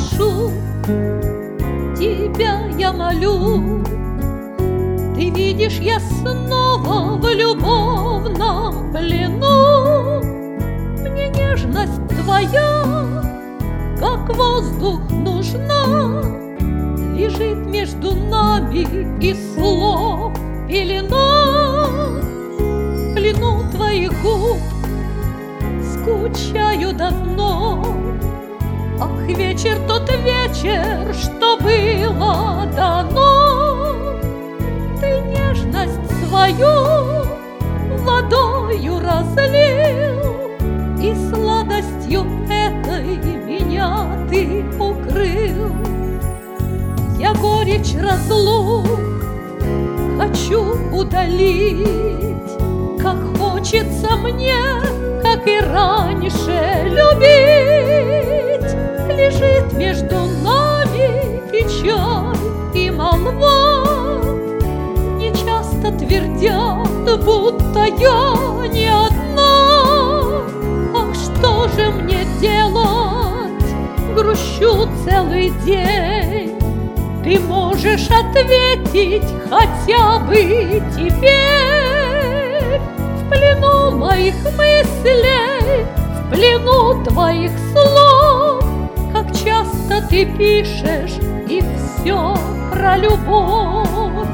прошу, тебя я молю. Ты видишь, я снова в любовном плену. Мне нежность твоя, как воздух, нужна. Лежит между нами и слов пелена. В плену твоих губ скучаю давно. Ах, вечер тот вечер, что было дано. Ты нежность свою водою разлил, и сладостью этой меня ты укрыл. Я горечь разлук хочу удалить, как хочется мне, как и раньше, любить. Лежит между нами печаль и молва. Не часто твердят, будто я не одна. Ах, что же мне делать? Грущу целый день. Ты можешь ответить хотя бы теперь. В плену моих мыслей, в плену твоих слов. Как часто ты пишешь, и все про любовь.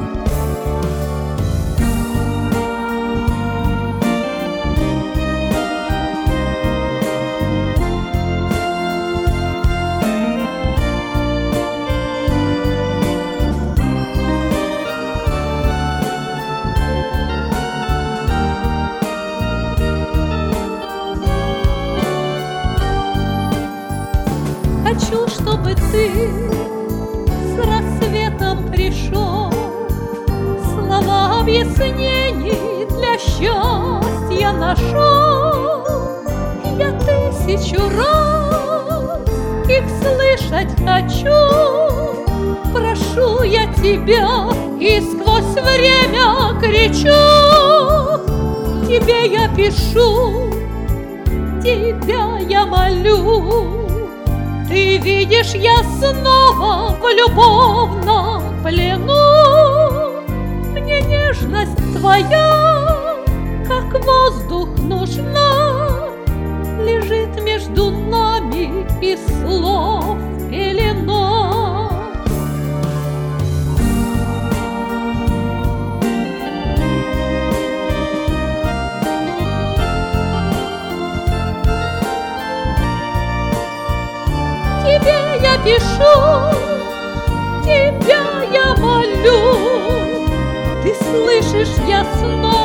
Хочу, чтобы ты с рассветом пришел, слова объяснений для счастья нашел. Я 1000 раз их слышать хочу. Прошу я тебя и сквозь время кричу. Тебе я пишу, тебя я молю. Ты видишь, я снова в любовном плену. Мне нежность твоя, как воздух, нужна. Лежит между нами и слов пелена. Тебе я пишу, тебя я молю. Ты слышишь, я снова